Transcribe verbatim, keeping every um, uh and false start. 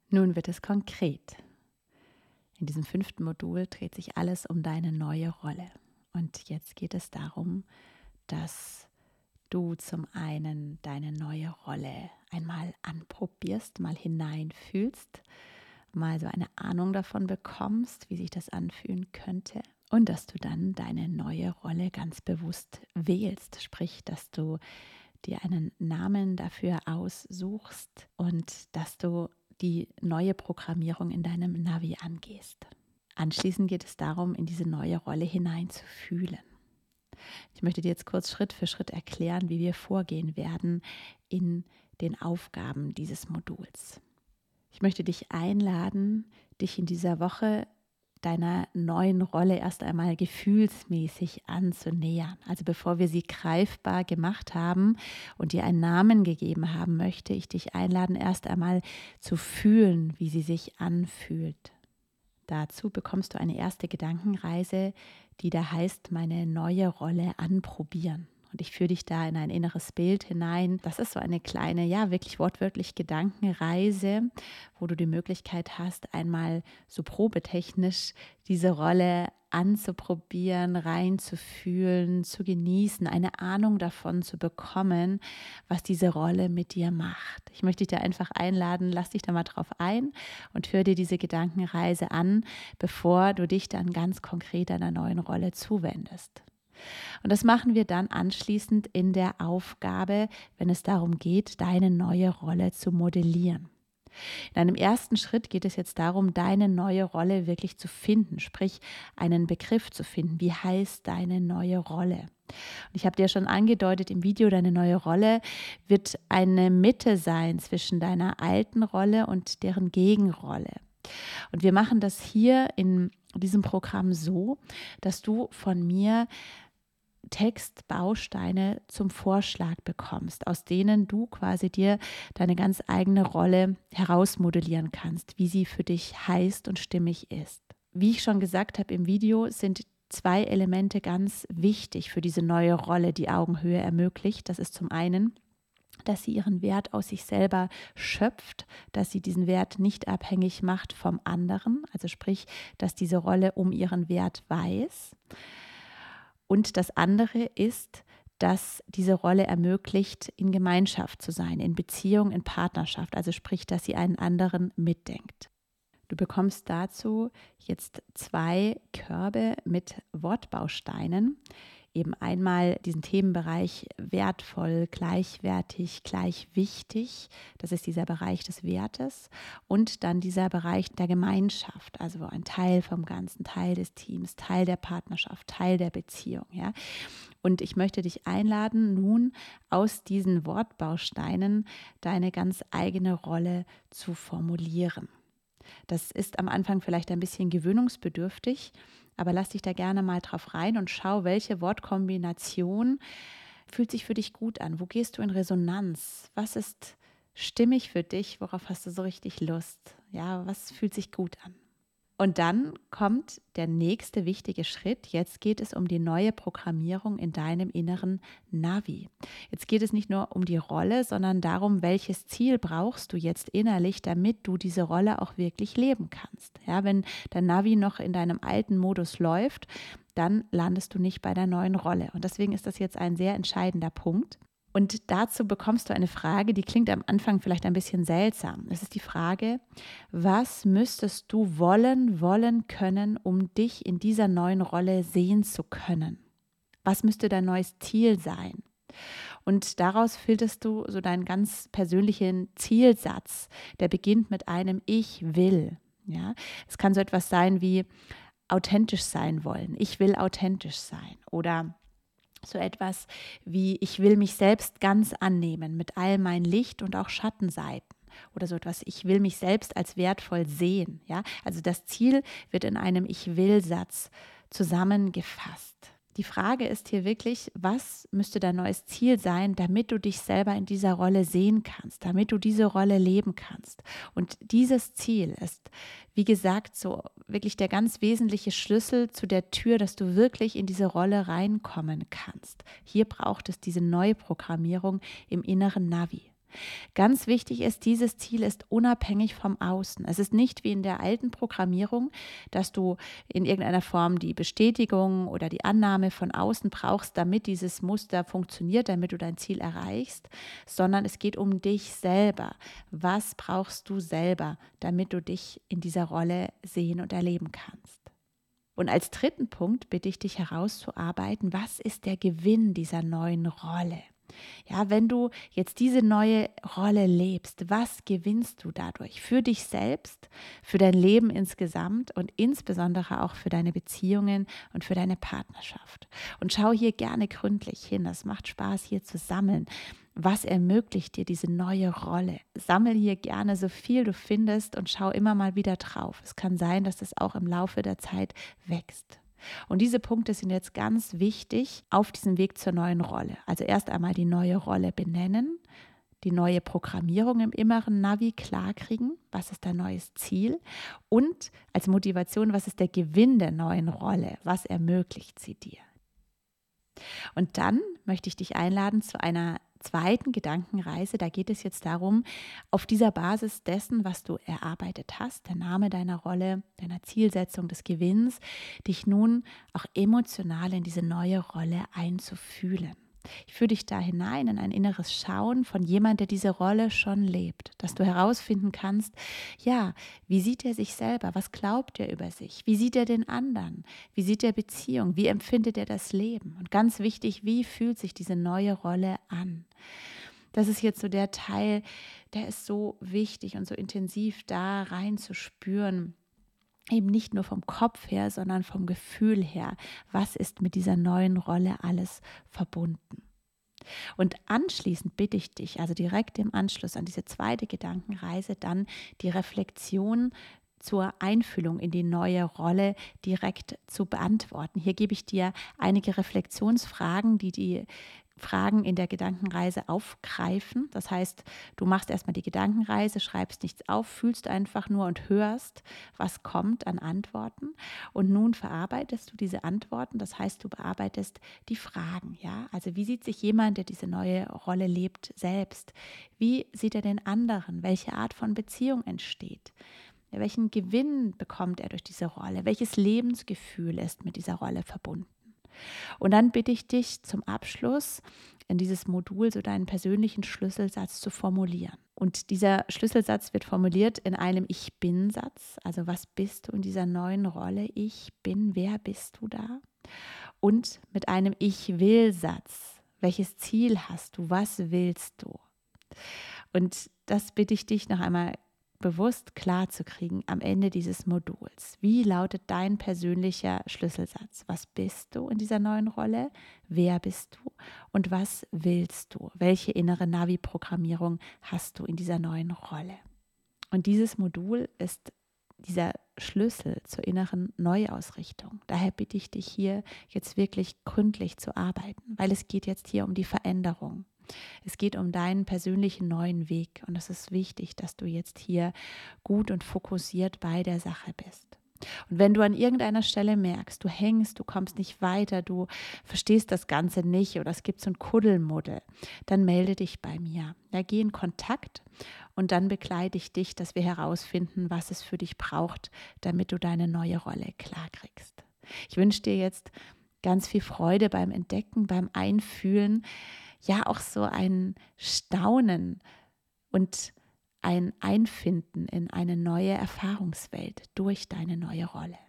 Nun wird es konkret. In diesem fünften Modul dreht sich alles um deine neue Rolle. Und jetzt geht es darum, dass du zum einen deine neue Rolle einmal anprobierst, mal hineinfühlst, mal so eine Ahnung davon bekommst, wie sich das anfühlen könnte. Und dass du dann deine neue Rolle ganz bewusst wählst, sprich, dass du dir einen Namen dafür aussuchst und dass du die neue Programmierung in deinem Navi angehst. Anschließend geht es darum, in diese neue Rolle hineinzufühlen. Ich möchte dir jetzt kurz Schritt für Schritt erklären, wie wir vorgehen werden in den Aufgaben dieses Moduls. Ich möchte dich einladen, dich in dieser Woche deiner neuen Rolle erst einmal gefühlsmäßig anzunähern. Also bevor wir sie greifbar gemacht haben und dir einen Namen gegeben haben, möchte ich dich einladen, erst einmal zu fühlen, wie sie sich anfühlt. Dazu bekommst du eine erste Gedankenreise, die da heißt, meine neue Rolle anprobieren. Und ich führe dich da in ein inneres Bild hinein. Das ist so eine kleine, ja wirklich wortwörtlich Gedankenreise, wo du die Möglichkeit hast, einmal so probetechnisch diese Rolle anzuprobieren, reinzufühlen, zu genießen, eine Ahnung davon zu bekommen, was diese Rolle mit dir macht. Ich möchte dich da einfach einladen, lass dich da mal drauf ein und hör dir diese Gedankenreise an, bevor du dich dann ganz konkret deiner neuen Rolle zuwendest. Und das machen wir dann anschließend in der Aufgabe, wenn es darum geht, deine neue Rolle zu modellieren. In einem ersten Schritt geht es jetzt darum, deine neue Rolle wirklich zu finden, sprich einen Begriff zu finden. Wie heißt deine neue Rolle? Und ich habe dir schon angedeutet im Video, deine neue Rolle wird eine Mitte sein zwischen deiner alten Rolle und deren Gegenrolle. Und wir machen das hier in diesem Programm so, dass du von mir Textbausteine zum Vorschlag bekommst, aus denen du quasi dir deine ganz eigene Rolle herausmodellieren kannst, wie sie für dich heißt und stimmig ist. Wie ich schon gesagt habe im Video, sind zwei Elemente ganz wichtig für diese neue Rolle, die Augenhöhe ermöglicht. Das ist zum einen, dass sie ihren Wert aus sich selber schöpft, dass sie diesen Wert nicht abhängig macht vom anderen, also sprich, dass diese Rolle um ihren Wert weiß. Und das andere ist, dass diese Rolle ermöglicht, in Gemeinschaft zu sein, in Beziehung, in Partnerschaft, also sprich, dass sie einen anderen mitdenkt. Du bekommst dazu jetzt zwei Körbe mit Wortbausteinen, eben einmal diesen Themenbereich wertvoll, gleichwertig, gleich wichtig, das ist dieser Bereich des Wertes, und dann dieser Bereich der Gemeinschaft, also ein Teil vom Ganzen, Teil des Teams, Teil der Partnerschaft, Teil der Beziehung. Ja? Und ich möchte dich einladen, nun aus diesen Wortbausteinen deine ganz eigene Rolle zu formulieren. Das ist am Anfang vielleicht ein bisschen gewöhnungsbedürftig, aber lass dich da gerne mal drauf rein und schau, welche Wortkombination fühlt sich für dich gut an. Wo gehst du in Resonanz? Was ist stimmig für dich? Worauf hast du so richtig Lust? Ja, was fühlt sich gut an? Und dann kommt der nächste wichtige Schritt. Jetzt geht es um die neue Programmierung in deinem inneren Navi. Jetzt geht es nicht nur um die Rolle, sondern darum, welches Ziel brauchst du jetzt innerlich, damit du diese Rolle auch wirklich leben kannst. Ja, wenn dein Navi noch in deinem alten Modus läuft, dann landest du nicht bei der neuen Rolle. Und deswegen ist das jetzt ein sehr entscheidender Punkt. Und dazu bekommst du eine Frage, die klingt am Anfang vielleicht ein bisschen seltsam. Es ist die Frage, was müsstest du wollen, wollen können, um dich in dieser neuen Rolle sehen zu können? Was müsste dein neues Ziel sein? Und daraus filterst du so deinen ganz persönlichen Zielsatz, der beginnt mit einem Ich will. Ja? Es kann so etwas sein wie authentisch sein wollen. Ich will authentisch sein. Oder so etwas wie, ich will mich selbst ganz annehmen mit all meinen Licht- und auch Schattenseiten. Oder so etwas, ich will mich selbst als wertvoll sehen. Ja? Also das Ziel wird in einem Ich-will-Satz zusammengefasst. Die Frage ist hier wirklich, was müsste dein neues Ziel sein, damit du dich selber in dieser Rolle sehen kannst, damit du diese Rolle leben kannst. Und dieses Ziel ist, wie gesagt, so wirklich der ganz wesentliche Schlüssel zu der Tür, dass du wirklich in diese Rolle reinkommen kannst. Hier braucht es diese Neuprogrammierung im inneren Navi. Ganz wichtig ist, dieses Ziel ist unabhängig vom Außen. Es ist nicht wie in der alten Programmierung, dass du in irgendeiner Form die Bestätigung oder die Annahme von außen brauchst, damit dieses Muster funktioniert, damit du dein Ziel erreichst, sondern es geht um dich selber. Was brauchst du selber, damit du dich in dieser Rolle sehen und erleben kannst? Und als dritten Punkt bitte ich dich herauszuarbeiten, was ist der Gewinn dieser neuen Rolle? Ja, wenn du jetzt diese neue Rolle lebst, was gewinnst du dadurch? Für dich selbst, für dein Leben insgesamt und insbesondere auch für deine Beziehungen und für deine Partnerschaft. Und schau hier gerne gründlich hin. Es macht Spaß, hier zu sammeln. Was ermöglicht dir diese neue Rolle? Sammel hier gerne so viel du findest und schau immer mal wieder drauf. Es kann sein, dass es auch im Laufe der Zeit wächst. Und diese Punkte sind jetzt ganz wichtig auf diesem Weg zur neuen Rolle. Also erst einmal die neue Rolle benennen, die neue Programmierung im inneren Navi klarkriegen, was ist dein neues Ziel und als Motivation, was ist der Gewinn der neuen Rolle, was ermöglicht sie dir. Und dann möchte ich dich einladen zu einer zweiten Gedankenreise. Da geht es jetzt darum, auf dieser Basis dessen, was du erarbeitet hast, der Name deiner Rolle, deiner Zielsetzung, des Gewinns, dich nun auch emotional in diese neue Rolle einzufühlen. Ich führe dich da hinein in ein inneres Schauen von jemand, der diese Rolle schon lebt, dass du herausfinden kannst, ja, wie sieht er sich selber, was glaubt er über sich, wie sieht er den anderen, wie sieht er Beziehung, wie empfindet er das Leben und ganz wichtig, wie fühlt sich diese neue Rolle an. Das ist jetzt so der Teil, der ist so wichtig und so intensiv da rein zu spüren, eben nicht nur vom Kopf her, sondern vom Gefühl her. Was ist mit dieser neuen Rolle alles verbunden? Und anschließend bitte ich dich, also direkt im Anschluss an diese zweite Gedankenreise, dann die Reflexion zur Einfühlung in die neue Rolle direkt zu beantworten. Hier gebe ich dir einige Reflexionsfragen, die die Fragen in der Gedankenreise aufgreifen. Das heißt, du machst erstmal die Gedankenreise, schreibst nichts auf, fühlst einfach nur und hörst, was kommt an Antworten. Und nun verarbeitest du diese Antworten. Das heißt, du bearbeitest die Fragen. Ja? Also wie sieht sich jemand, der diese neue Rolle lebt, selbst? Wie sieht er den anderen? Welche Art von Beziehung entsteht? Ja, welchen Gewinn bekommt er durch diese Rolle? Welches Lebensgefühl ist mit dieser Rolle verbunden? Und dann bitte ich dich zum Abschluss in dieses Modul so deinen persönlichen Schlüsselsatz zu formulieren. Und dieser Schlüsselsatz wird formuliert in einem Ich-Bin-Satz. Also was bist du in dieser neuen Rolle? Ich bin, wer bist du da? Und mit einem Ich-Will-Satz. Welches Ziel hast du? Was willst du? Und das bitte ich dich noch einmal bewusst klar zu kriegen am Ende dieses Moduls. Wie lautet dein persönlicher Schlüsselsatz? Was bist du in dieser neuen Rolle? Wer bist du? Und was willst du? Welche innere Navi-Programmierung hast du in dieser neuen Rolle? Und dieses Modul ist dieser Schlüssel zur inneren Neuausrichtung. Daher bitte ich dich hier jetzt wirklich gründlich zu arbeiten, weil es geht jetzt hier um die Veränderung. Es geht um deinen persönlichen neuen Weg und es ist wichtig, dass du jetzt hier gut und fokussiert bei der Sache bist. Und wenn du an irgendeiner Stelle merkst, du hängst, du kommst nicht weiter, du verstehst das Ganze nicht oder es gibt so ein Kuddelmuddel, dann melde dich bei mir. Ja, geh in Kontakt und dann begleite ich dich, dass wir herausfinden, was es für dich braucht, damit du deine neue Rolle klarkriegst. Ich wünsche dir jetzt ganz viel Freude beim Entdecken, beim Einfühlen, ja auch so ein Staunen und ein Einfinden in eine neue Erfahrungswelt durch deine neue Rolle.